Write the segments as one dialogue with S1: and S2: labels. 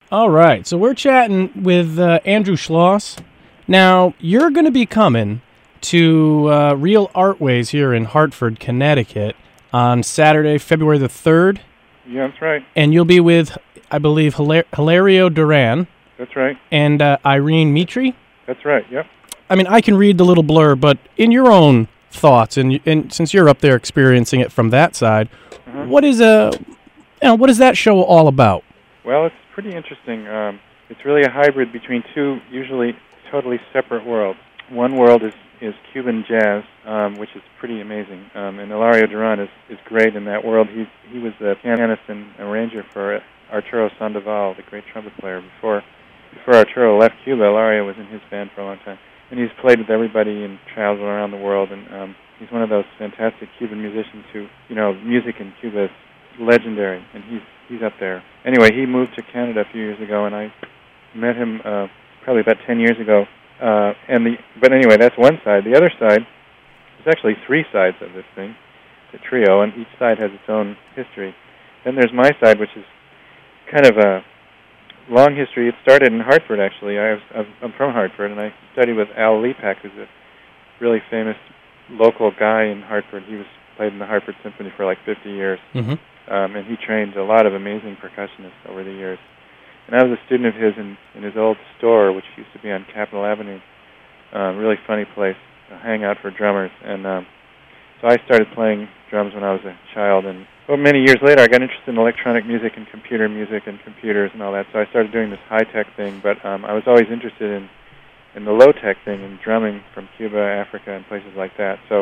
S1: All right, so we're chatting with Andrew Schloss. Now, you're going to be coming to Real Artways here in Hartford, Connecticut on Saturday, February the 3rd.
S2: Yeah, that's right.
S1: And you'll be with, I believe, Hilario Duran.
S2: That's right.
S1: And Irene Mitri.
S2: That's right, yep.
S1: I mean, I can read the little blur, but in your own thoughts, and since you're up there experiencing it from that side, what is that show all about?
S2: Well, it's pretty interesting. It's really a hybrid between two usually totally separate worlds. One world is Cuban jazz, which is pretty amazing, and Hilario Duran is great in that world. He was the pianist and arranger for Arturo Sandoval, the great trumpet player. Before Arturo left Cuba, Hilario was in his band for a long time. And he's played with everybody and traveled around the world, and he's one of those fantastic Cuban musicians who, music in Cuba is legendary, and he's up there. Anyway, he moved to Canada a few years ago, and I met him probably about 10 years ago. But anyway, that's one side. The other side, there's actually three sides of this thing, the trio, and each side has its own history. Then there's my side, which is kind of a long history. It started in Hartford, actually. I'm from Hartford, and I studied with Al Lepak, who's a really famous local guy in Hartford. He played in the Hartford Symphony for like 50 years, and he trained a lot of amazing percussionists over the years. And I was a student of his in his old store, which used to be on Capitol Avenue, really funny place, a hangout for drummers. And so I started playing drums when I was a child, and many years later, I got interested in electronic music and computer music and computers and all that. So I started doing this high-tech thing, but I was always interested in the low-tech thing, in drumming from Cuba, Africa, and places like that. So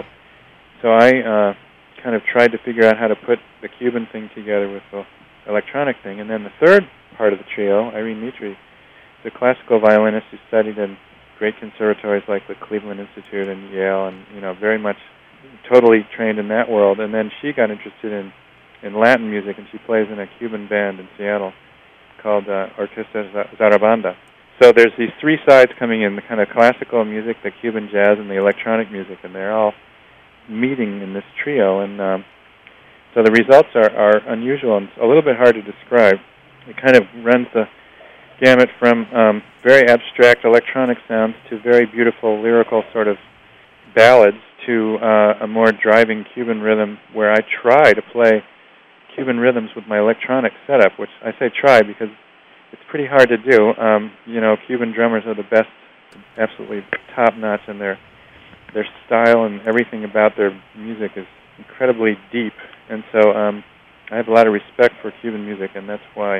S2: I kind of tried to figure out how to put the Cuban thing together with the electronic thing. And then the third part of the trio, Irene Mitri, is a classical violinist who studied in great conservatories like the Cleveland Institute and Yale, and very much totally trained in that world. And then she got interested in Latin music, and she plays in a Cuban band in Seattle called Orquesta Zarabanda. So there's these three sides coming in, the kind of classical music, the Cuban jazz, and the electronic music, and they're all meeting in this trio. And so the results are unusual and a little bit hard to describe. It kind of runs the gamut from very abstract electronic sounds to very beautiful lyrical sort of ballads to a more driving Cuban rhythm, where I try to play Cuban rhythms with my electronic setup, which I say try because it's pretty hard to do. Cuban drummers are the best, absolutely top-notch, and their style and everything about their music is incredibly deep. And so I have a lot of respect for Cuban music, and that's why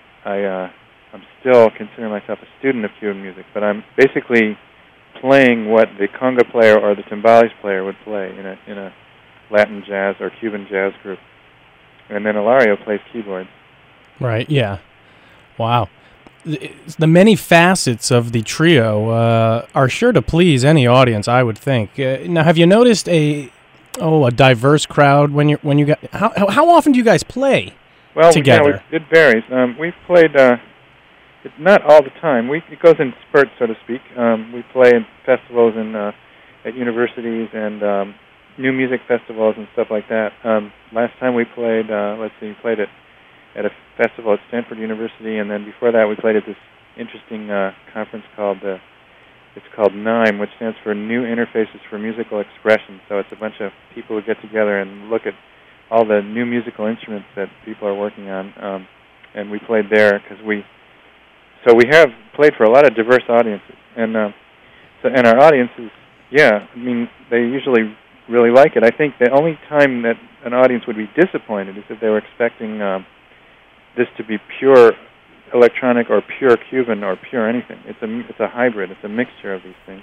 S2: I'm still considering myself a student of Cuban music, but I'm basically playing what the conga player or the timbales player would play in a Latin jazz or Cuban jazz group. And then Hilario plays keyboards.
S1: Right, yeah. Wow. The many facets of the trio are sure to please any audience, I would think. Now, have you noticed a diverse crowd when you got? How often do you guys play together?
S2: It varies. We've played not all the time. It goes in spurts, so to speak. We play in festivals and at universities and new music festivals and stuff like that. Last time we played, we played at a festival at Stanford University, and then before that we played at this interesting conference called NIME, which stands for New Interfaces for Musical Expression. So it's a bunch of people who get together and look at all the new musical instruments that people are working on, and we played there because we have played for a lot of diverse audiences, and our audiences, they usually really like it. I think the only time that an audience would be disappointed is if they were expecting this to be pure electronic or pure Cuban or pure anything. It's a hybrid. It's a mixture of these things,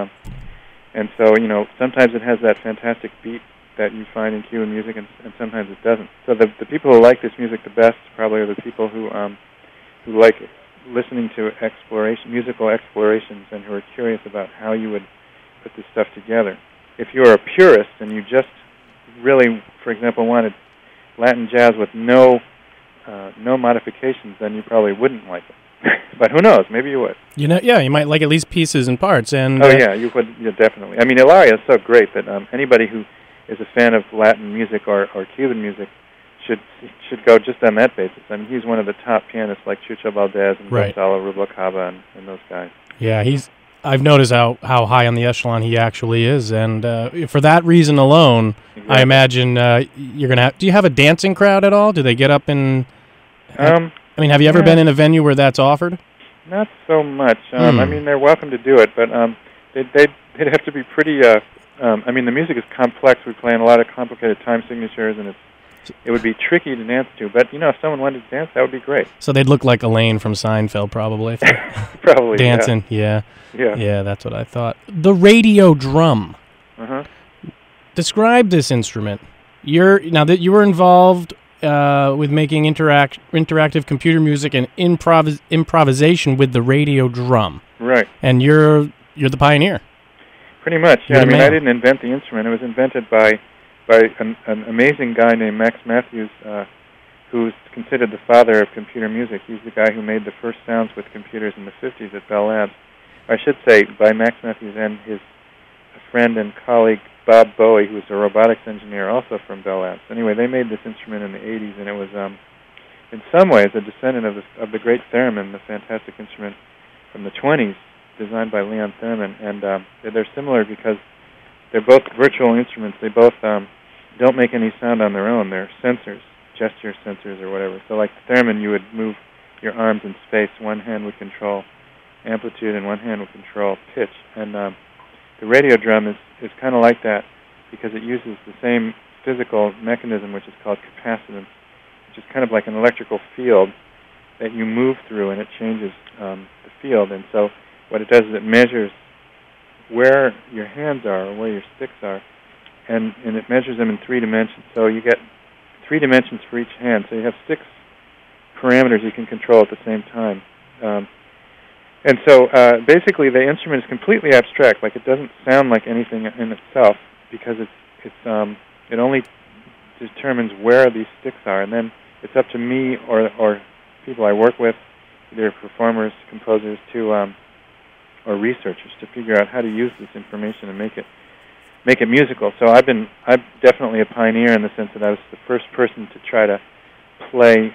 S2: and so sometimes it has that fantastic beat that you find in Cuban music, and sometimes it doesn't. So the people who like this music the best probably are the people who like listening to musical explorations, and who are curious about how you would put this stuff together. If you're a purist and you just really, for example, wanted Latin jazz with no modifications, then you probably wouldn't like it. But who knows? Maybe you would.
S1: You might like at least pieces and parts. And
S2: you would. Yeah, definitely. I mean, Hilario is so great that anybody who is a fan of Latin music or Cuban music should go just on that basis. I mean, he's one of the top pianists like Chucho Valdez and
S1: Right.
S2: Gonzalo Rubalcaba and those guys.
S1: Yeah, I've noticed how high on the echelon he actually is, and for that reason alone,
S2: Exactly.
S1: I imagine you're gonna have. Do you have a dancing crowd at all? Do they get up and? I mean, have you ever
S2: yeah.
S1: been in a venue where that's offered?
S2: Not so much. I mean, they're welcome to do it, but they'd have to be pretty. I mean, the music is complex. We play in a lot of complicated time signatures, and it would be tricky to dance to. But if someone wanted to dance, that would be great.
S1: So they'd look like Elaine from Seinfeld, probably. If they're
S2: Probably
S1: dancing. Yeah.
S2: Yeah.
S1: That's what I thought. The radio drum.
S2: Uh-huh.
S1: Describe this instrument. Now that you were involved with making interactive computer music and improvisation with the radio drum.
S2: Right.
S1: And you're the pioneer.
S2: Pretty much.
S1: You're
S2: Yeah. I
S1: the
S2: mean,
S1: man.
S2: I didn't invent the instrument. It was invented by an amazing guy named Max Matthews, who's considered the father of computer music. He's the guy who made the first sounds with computers in the 50s at Bell Labs. I should say by Max Matthews and his friend and colleague Bob Bowie, who was a robotics engineer also from Bell Labs. Anyway, they made this instrument in the 80s, and it was, in some ways, a descendant of the great theremin, the fantastic instrument from the 20s, designed by Leon Theremin. And they're similar because they're both virtual instruments. They both don't make any sound on their own. They're sensors, gesture sensors or whatever. So like the theremin, you would move your arms in space. One hand would control amplitude and one hand would control pitch. And the radio drum is kind of like that because it uses the same physical mechanism, which is called capacitance, which is kind of like an electrical field that you move through, and it changes the field. And so what it does is it measures where your hands are or where your sticks are, and it measures them in 3 dimensions. So you get 3 dimensions for each hand. So you have 6 parameters you can control at the same time. And so basically the instrument is completely abstract. Like it doesn't sound like anything in itself because it only determines where these sticks are, and then it's up to me or people I work with, either performers, composers, or researchers, to figure out how to use this information and make it musical. So I'm definitely a pioneer in the sense that I was the first person to try to play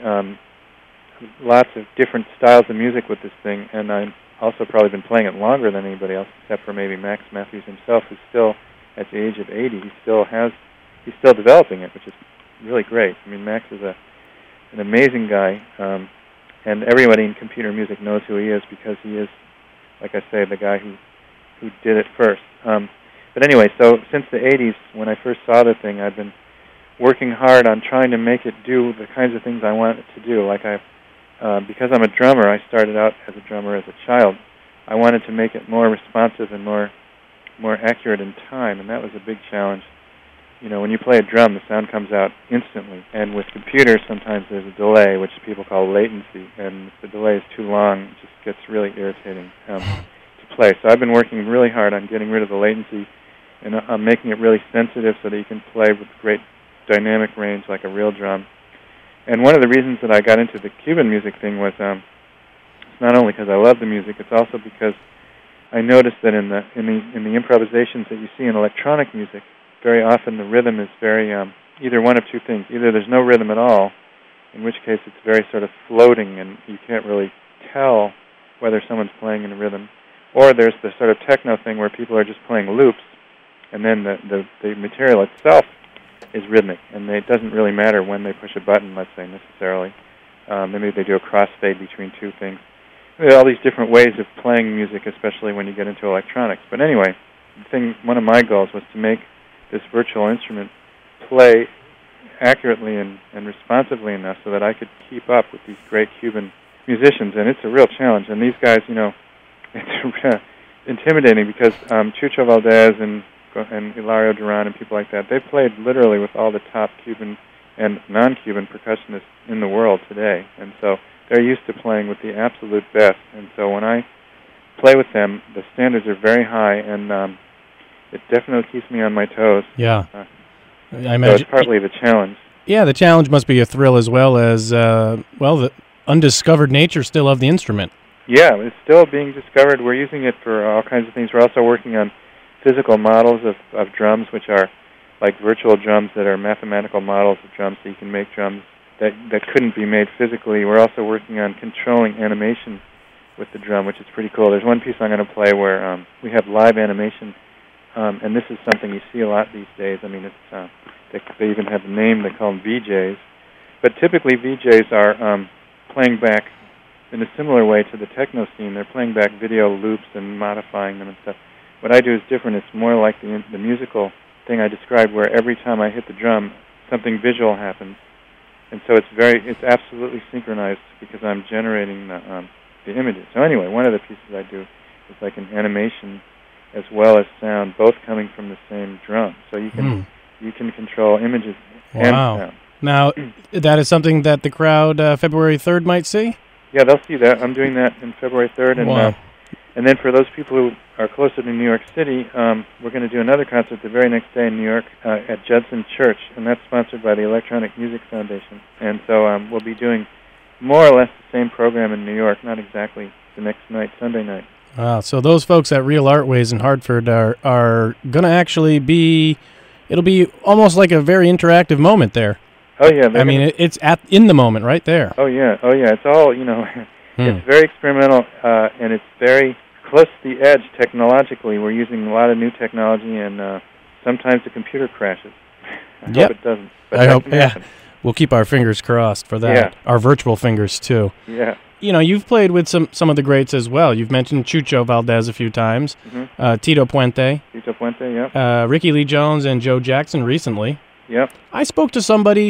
S2: lots of different styles of music with this thing, and I've also probably been playing it longer than anybody else, except for maybe Max Matthews himself, who's still at the age of 80. He's still developing it, which is really great. I mean, Max is an amazing guy, and everybody in computer music knows who he is because he is, like I say, the guy who did it first. But anyway, so since the 80s, when I first saw the thing, I've been working hard on trying to make it do the kinds of things I want it to do. Like because I'm a drummer, I started out as a drummer as a child. I wanted to make it more responsive and more accurate in time, and that was a big challenge. When you play a drum, the sound comes out instantly. And with computers, sometimes there's a delay, which people call latency. And if the delay is too long, it just gets really irritating to play. So I've been working really hard on getting rid of the latency and making it really sensitive so that you can play with great dynamic range like a real drum. And one of the reasons that I got into the Cuban music thing was it's not only because I love the music, it's also because I noticed that in the improvisations that you see in electronic music, very often the rhythm is very either one of two things. Either there's no rhythm at all, in which case it's very sort of floating and you can't really tell whether someone's playing in a rhythm, or there's the sort of techno thing where people are just playing loops, and then the material itself is rhythmic, and it doesn't really matter when they push a button, let's say, necessarily. Maybe they do a crossfade between two things. There are all these different ways of playing music, especially when you get into electronics. But anyway, one of my goals was to make this virtual instrument play accurately and responsively enough so that I could keep up with these great Cuban musicians, and it's a real challenge. And these guys, it's intimidating because Chucho Valdez and Hilario Duran and people like that, they played literally with all the top Cuban and non-Cuban percussionists in the world today, and so they're used to playing with the absolute best. And so when I play with them, the standards are very high, and it definitely keeps me on my toes.
S1: Yeah. I imagine.
S2: So it's partly the challenge.
S1: Yeah, the challenge must be a thrill as well as, the undiscovered nature still of the instrument. Yeah,
S2: it's still being discovered. We're using it for all kinds of things. We're also working on physical models of drums, which are like virtual drums that are mathematical models of drums, so you can make drums that couldn't be made physically. We're also working on controlling animation with the drum, which is pretty cool. There's one piece I'm going to play where we have live animation, and this is something you see a lot these days. I mean, it's they even have a name. They call them VJs. But typically VJs are playing back in a similar way to the techno scene. They're playing back video loops and modifying them and stuff. What I do is different. It's more like the musical thing I described, where every time I hit the drum, something visual happens. And so it's absolutely synchronized because I'm generating the images. So anyway, one of the pieces I do is like an animation as well as sound, both coming from the same drum. So you can control images and sound.
S1: Now, that is something that the crowd February 3rd might see?
S2: Yeah, they'll see that. I'm doing that in February 3rd. And then for those people who are closer to New York City, we're going to do another concert the very next day in New York at Judson Church, and that's sponsored by the Electronic Music Foundation. And so we'll be doing more or less the same program in New York, not exactly the next night, Sunday night.
S1: Wow, so those folks at Real Artways in Hartford are going to actually be, it'll be almost like a very interactive moment there.
S2: Oh, yeah.
S1: I mean, it's in the moment right there.
S2: Oh, yeah. It's all, it's very experimental, and it's very close to the edge technologically. We're using a lot of new technology, and sometimes the computer crashes. I hope it doesn't. But
S1: I hope, yeah. We'll keep our fingers crossed for that.
S2: Yeah.
S1: Our virtual fingers, too.
S2: Yeah.
S1: You've played with some of the greats as well. You've mentioned Chucho Valdez a few times, Tito Puente.
S2: Tito Puente, yeah.
S1: Ricky Lee Jones and Joe Jackson recently.
S2: Yep.
S1: I spoke to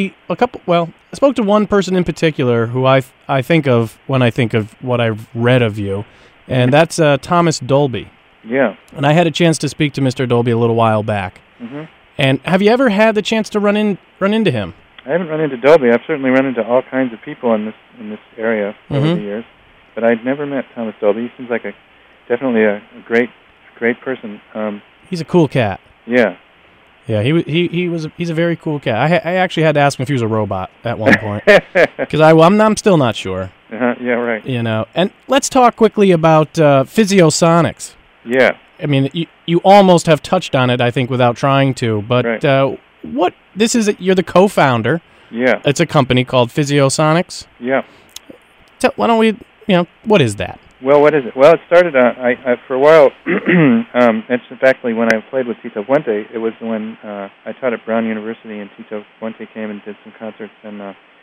S1: I spoke to one person in particular who I think of when I think of what I've read of you, and that's Thomas Dolby.
S2: Yeah.
S1: And I had a chance to speak to Mr. Dolby a little while back.
S2: Mm-hmm.
S1: And have you ever had the chance to run into him?
S2: I haven't run into Dolby. I've certainly run into all kinds of people in this area over the years, but I'd never met Thomas Dolby. He seems like definitely a great person.
S1: He's a cool cat.
S2: Yeah.
S1: Yeah, he's a very cool cat. I actually had to ask him if he was a robot at one point because I'm still not sure.
S2: Yeah, right.
S1: And let's talk quickly about Physiosonics.
S2: Yeah.
S1: I mean, you almost have touched on it, I think, without trying to. But you're the co-founder.
S2: Yeah.
S1: It's a company called Physiosonics.
S2: Yeah.
S1: Why don't we, what is that?
S2: Well, what is it? Well, it started, I for a while, it's actually when I played with Tito Puente, it was when I taught at Brown University, and Tito Puente came and did some concerts, and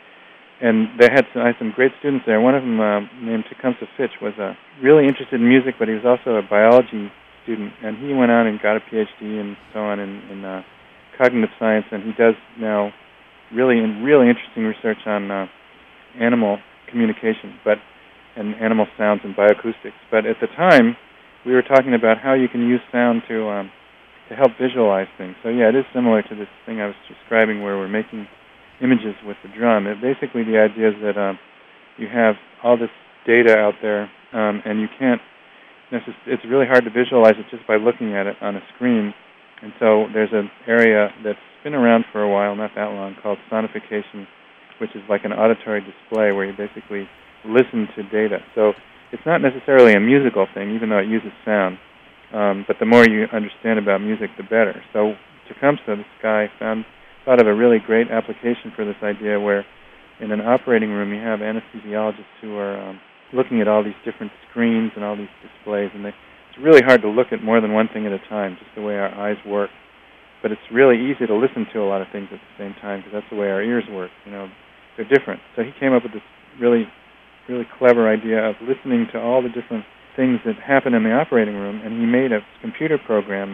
S2: I had some great students there. One of them, named Tecumseh Fitch, was really interested in music, but he was also a biology student, and he went on and got a PhD and so on in cognitive science, and he does now really interesting research on animal communication, and animal sounds and bioacoustics. But at the time, we were talking about how you can use sound to help visualize things. So yeah, it is similar to this thing I was describing where we're making images with the drum. Basically, the idea is that you have all this data out there, and you can't it's really hard to visualize it just by looking at it on a screen. And so there's an area that's been around for a while, not that long, called sonification, which is like an auditory display where you basically listen to data. So it's not necessarily a musical thing, even though it uses sound. But the more you understand about music, the better. So Tecumseh, this guy, thought of a really great application for this idea where in an operating room you have anesthesiologists who are looking at all these different screens and all these displays, and it's really hard to look at more than one thing at a time, just the way our eyes work. But it's really easy to listen to a lot of things at the same time because that's the way our ears work. They're different. So he came up with this really clever idea of listening to all the different things that happen in the operating room, and he made a computer program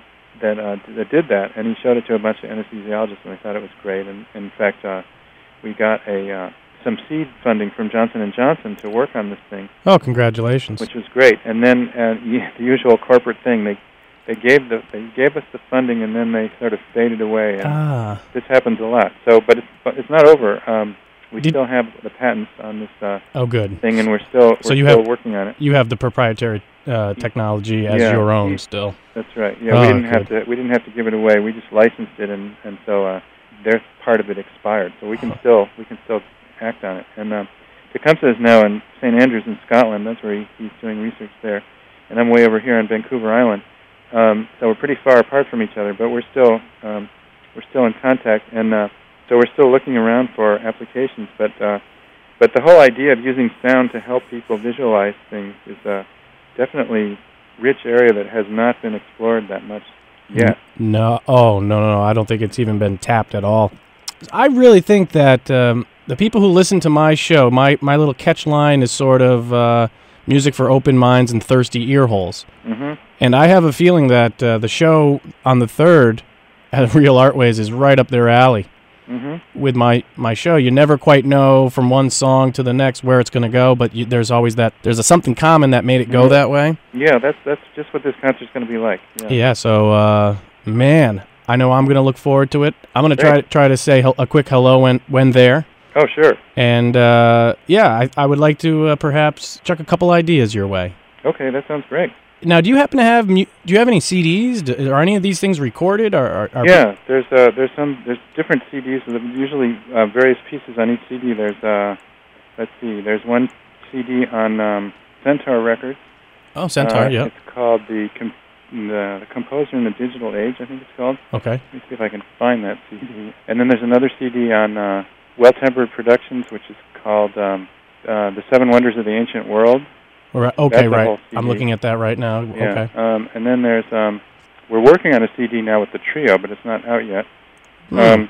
S2: that did that, and he showed it to a bunch of anesthesiologists, and they thought it was great. And in fact, we got some seed funding from Johnson & Johnson to work on this thing.
S1: Oh, congratulations!
S2: Which was great. And then the usual corporate thing, they gave us the funding, and then they sort of faded away. And this happens a lot. So, but it's not over. We still have the patents on this thing, and we're still working on it.
S1: You have the proprietary technology as your own still.
S2: That's right. Yeah, we didn't have to give it away. We just licensed it, and so their part of it expired. So we can still act on it. And Tecumseh is now in St. Andrews in Scotland. That's where he's doing research there, and I'm way over here on Vancouver Island. So we're pretty far apart from each other, but we're still in contact. And So we're still looking around for applications, but the whole idea of using sound to help people visualize things is a definitely rich area that has not been explored that much yet.
S1: No, no. I don't think it's even been tapped at all. I really think that the people who listen to my show, my little catch line is sort of music for open minds and thirsty ear holes.
S2: Mm-hmm.
S1: And I have a feeling that the show on the 3rd at Real Artways is right up their alley.
S2: Mm-hmm.
S1: With my show, you never quite know from one song to the next where it's going to go, but there's always there's something common that made it go that way.
S2: Yeah, that's just what this concert's going to be like.
S1: Yeah, so man, I know I'm going to look forward to it. I'm going to try to say a quick hello when there.
S2: Oh, sure.
S1: And I would like to perhaps chuck a couple ideas your way.
S2: Okay, that sounds great.
S1: Now, do you happen to have any CDs? Are any of these things recorded?
S2: Yeah, there's different CDs. Usually various pieces on each CD. There's one CD on Centaur Records.
S1: Oh, Centaur, yeah.
S2: It's called the Composer in the Digital Age, I think it's called.
S1: Okay.
S2: Let me see if I can find that CD. And then there's another CD on Well Tempered Productions, which is called The Seven Wonders of the Ancient World.
S1: Right. Okay, right. I'm looking at that right now.
S2: Yeah.
S1: Okay.
S2: And then there's we're working on a CD now with the trio, but it's not out yet.
S1: Well,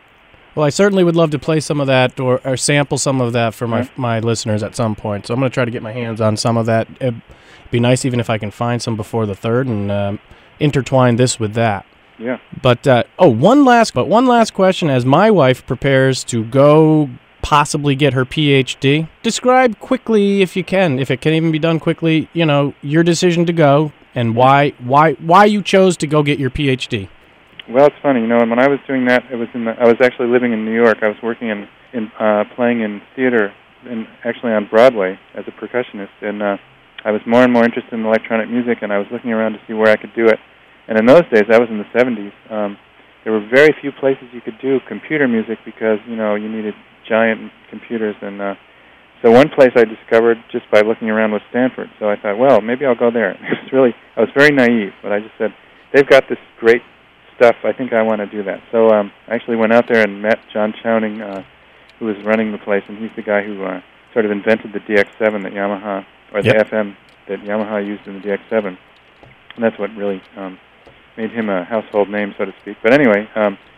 S1: I certainly would love to play some of that or sample some of that for my listeners at some point. So I'm going to try to get my hands on some of that. It'd be nice even if I can find some before the 3rd and intertwine this with that.
S2: Yeah.
S1: But one last question as my wife prepares to go possibly get her PhD. Describe quickly, if you can, if it can even be done quickly, your decision to go and why you chose to go get your PhD.
S2: Well, it's funny, when I was doing that, I was actually living in New York. I was working in playing in theater and actually on Broadway as a percussionist, and I was more and more interested in electronic music, and I was looking around to see where I could do it. And in those days, that was in the 70s, there were very few places you could do computer music because, you needed giant computers. And so one place I discovered just by looking around was Stanford. So I thought, well, maybe I'll go there. I was very naive, but I just said, they've got this great stuff. I think I want to do that. So I actually went out there and met John Chowning, who was running the place, and he's the guy who sort of invented the DX7 that Yamaha, or the FM that Yamaha used in the DX7. And that's what really made him a household name, so to speak. But anyway,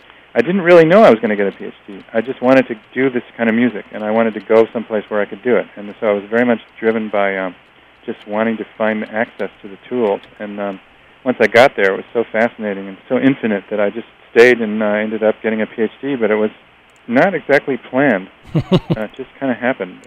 S2: I didn't really know I was going to get a PhD. I just wanted to do this kind of music, and I wanted to go someplace where I could do it. And so I was very much driven by just wanting to find access to the tools. And once I got there, it was so fascinating and so infinite that I just stayed and ended up getting a PhD, but it was not exactly planned. It just kind of happened.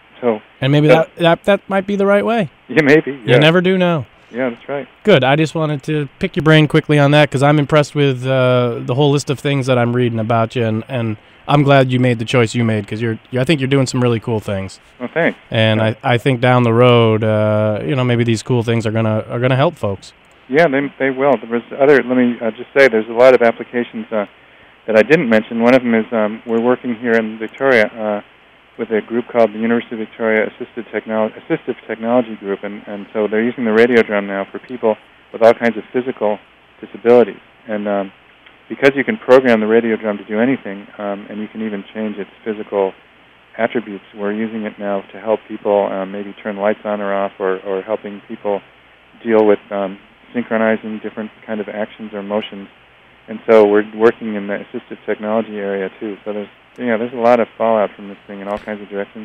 S1: And maybe that might be the right way.
S2: Yeah, maybe. Yeah.
S1: You never do know.
S2: Yeah, that's right.
S1: Good. I just wanted to pick your brain quickly on that because I'm impressed with the whole list of things that I'm reading about you, and I'm glad you made the choice you made because I think you're doing some really cool things.
S2: Well, thanks.
S1: And I think down the road, maybe these cool things are gonna help folks.
S2: Yeah, they will. Let me just say, there's a lot of applications that I didn't mention. One of them is we're working here in Victoria with a group called the University of Victoria Assistive Technology Group, and so they're using the radio drum now for people with all kinds of physical disabilities. And because you can program the radio drum to do anything, and you can even change its physical attributes, we're using it now to help people maybe turn lights on or off, or helping people deal with synchronizing different kind of actions or motions. And so we're working in the assistive technology area too. So there's a lot of fallout from this thing in all kinds of directions.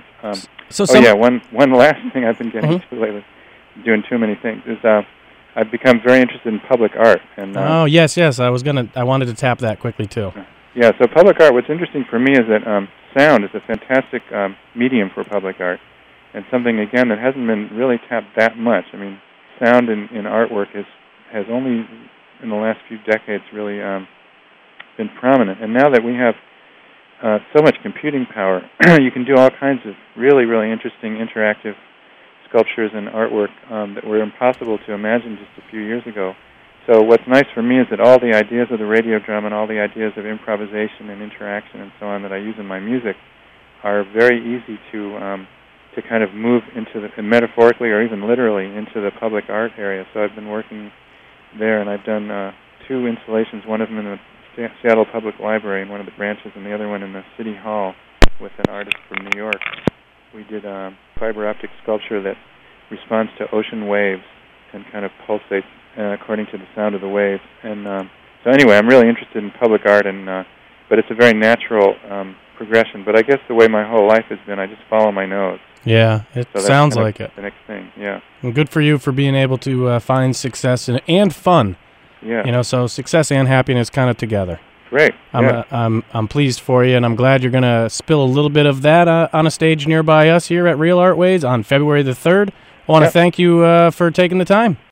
S2: One last thing I've been getting into lately, doing too many things, is I've become very interested in public art. And
S1: yes, I wanted to tap that quickly too.
S2: Yeah, so public art. What's interesting for me is that sound is a fantastic medium for public art, and something again that hasn't been really tapped that much. I mean, sound in artwork has only in the last few decades really been prominent, and now that we have so much computing power, you can do all kinds of really, really interesting interactive sculptures and artwork that were impossible to imagine just a few years ago. So what's nice for me is that all the ideas of the radio drum and all the ideas of improvisation and interaction and so on that I use in my music are very easy to kind of move into metaphorically or even literally into the public art area. So I've been working there, and I've done 2 installations, one of them in the Seattle Public Library in one of the branches, and the other one in the City Hall with an artist from New York. We did a fiber optic sculpture that responds to ocean waves and kind of pulsates according to the sound of the waves. And so anyway, I'm really interested in public art, but it's a very natural progression. But I guess the way my whole life has been, I just follow my nose.
S1: Yeah, it
S2: So that's
S1: sounds
S2: kind of
S1: like it.
S2: the next thing, yeah.
S1: And good for you for being able to find success and fun.
S2: Yeah.
S1: You know, so success and happiness kind of together.
S2: Great. Yeah.
S1: I'm pleased for you, and I'm glad you're going to spill a little bit of that on a stage nearby us here at Real Artways on February the 3rd. I want to thank you for taking the time.